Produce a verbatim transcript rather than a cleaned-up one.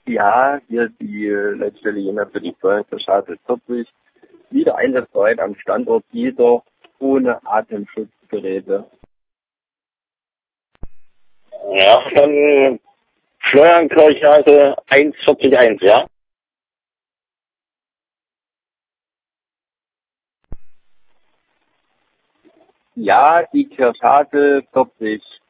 Ja, hier die äh, letzte Linie für die Steuerkirchhalle vierzig. Wieder einsatzbereit am Standort, jedoch ohne Atemschutzgeräte. Ja, dann Steuerkirchhalle eins vierzig eins, ja? Ja, die Kirchhalle vierzig.